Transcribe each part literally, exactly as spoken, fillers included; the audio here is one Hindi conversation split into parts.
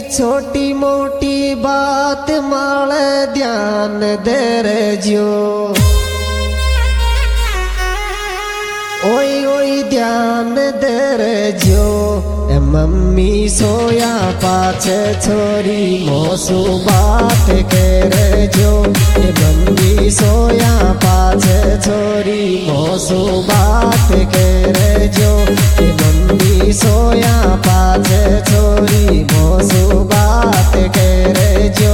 छोटी मोटी बात माल ध्यान दे रजो। ओई ओई ध्यान दे रजो। मम्मी सोया पाछे छोरी मोसू बात कर जो। मम्मी सोया पाछे छोरी मोसू बात कर जो। मम्मी सोया पाछे छोरी मोसू बात कर जो।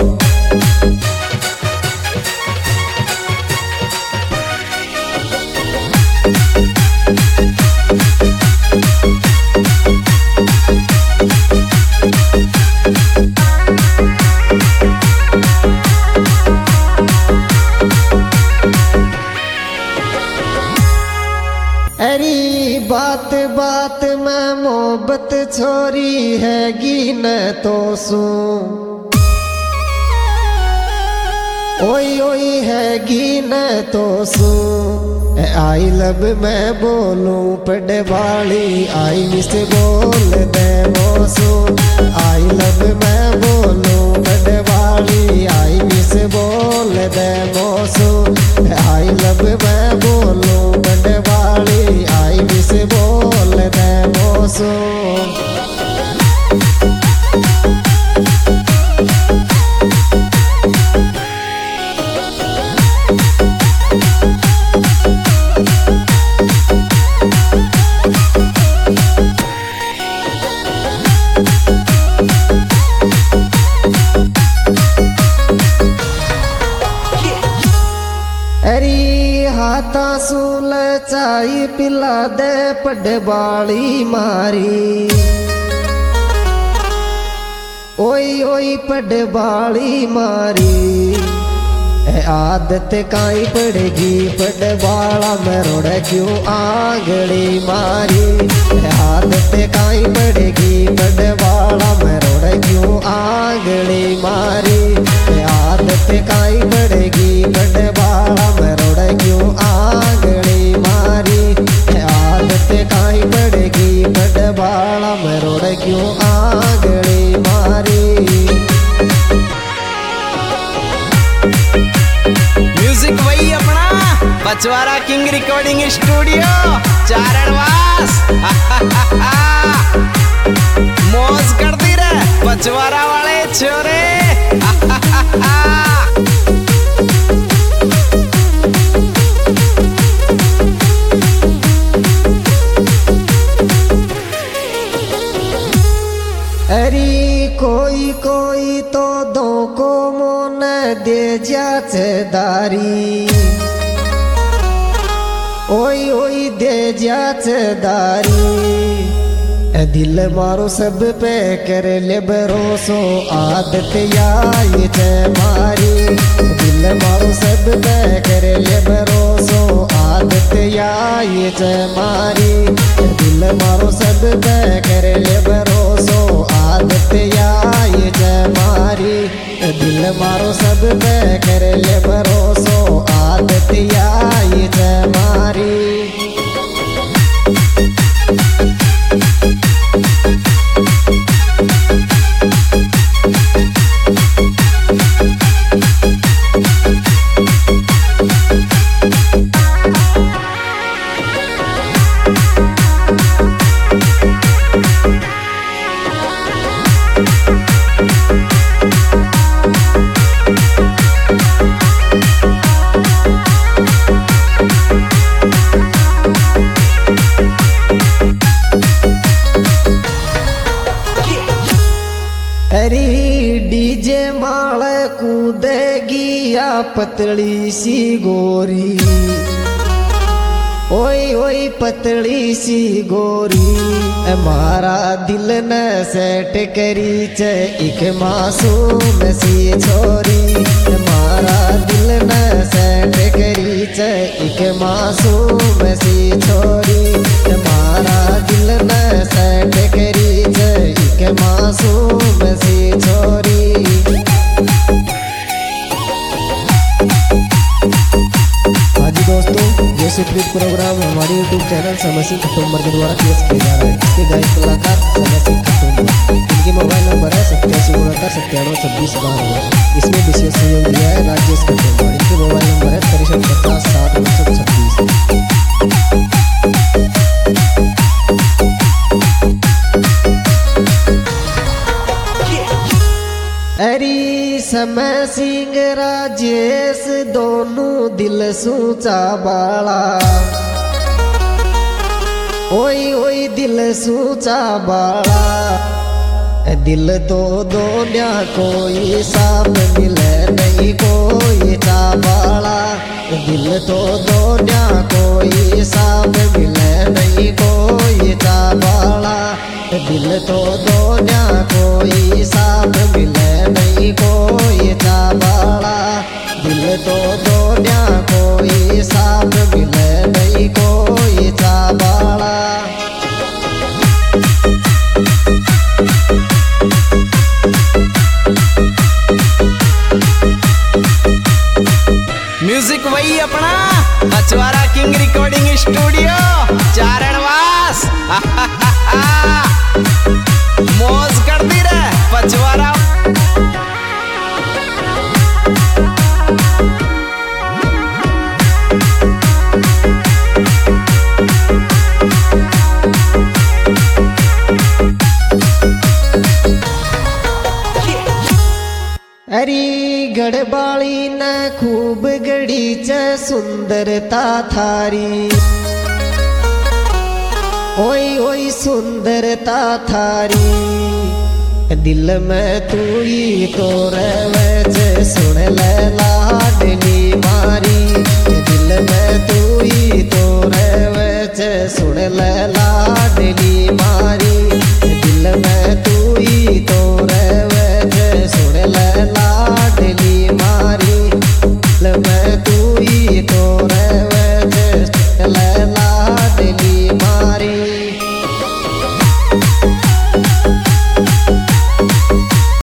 अरे बात बात में मोहब्बत छोरी हैगी न तो सू। ओई ओई हैगी न तो सू। आई लब मैं बोलूं पढ़ वाली आई मिस बोल दे मोसू। आई लब मैं बोलूं पढ़ वाली आई मिस बोल दे मोसू। आई लब मैं बोलूं पढ़ वाली आई मिस बोल दे मोसू। अरे हाथा सूल चाय पिला दे पडबाली मारी। ओई ओई पडबाली मारी। आदत काई पड़ेगी पडबाला में रोड़ क्यों आंगड़ी मारी। आदत काई पड़ेगी पडबाला में रोड़ क्यों आंगड़ी मारी। आदत काई पड़ेगी पडबाला में रोड़ क्यों आंगड़ी मारी। आदत काई पड़ेगी पडबाला में रोड़ क्यों आंगड़ी मारी। म्यूजिक वही अपना Bachwara king recording studio Charanwas. मौज करती रहे बचवारा वाले छोरे। अरे कोई कोई तो दो को मोन दे जाचदारी। ओई ओई दे जाचदारी। दिल मारो सब पे कर ले भरोसो आदत याई चे मारी। दिल मारो सब पे कर ले भरोसो आदत याई चे मारी। दिल मारो सब पे कर ले भरोसो आदत याई चे मारी। दिल मारो सब पे कर ले भरोसो आदत याई चे मारी। अरे डीजे माल कूदेगी या पतली सी गोरी। ओई ओई पतली सी गोरी। मारा दिल न सेट करी चे एक मासूम सी छोरी। मारा दिल न सेट करी चे एक मासूम सी छोरी। मारा दिल न सेट करी चे एक मासूम सी छोरी। हाँ जी दोस्तों, ये सुप्रीत प्रोग्राम हमारे यूट्यूब चैनल समय सिंह खतूमर के द्वारा पेश किया जा रहा है। इसके गायक कलाकार समय सिंह खतूमर। इनके मोबाइल नंबर है सत्तासी उनहत्तर सत्तानवे छब्बीस बारह। इसमें विशेष सहयोग दिया है राजेश कटेल। इनके मोबाइल नंबर है तिरसठ पचास साठ उनसठ छब्बीस। अरी समय सिंह राजेश दोनों दिल सूचा बाला। ओई ओई दिल सूचा बाला। दिल तो दोन्या कोई साम मिले नहीं कोई चाबाला। दिल तो दोन्या कोई साम मिले नहीं कोई चाबाला। दिल तो दोन्या कोई साम मिले नहीं कोई चाबाला। दिल तो दोन्या कोई साम मिले नहीं कोई चाबाला। म्यूजिक वही अपना Pachwara king recording studio Charanwas. मौज करती रहे पचवारा। अरी गढ़बाली न खूब गड़ी च सुंदरता थारी। ओई ओई सुंदरता थारी। दिल में तू ही तो रहे च सुन ले लाडली मारी। दिल में तू ही तो रहे च सुन ले लाडली मारी।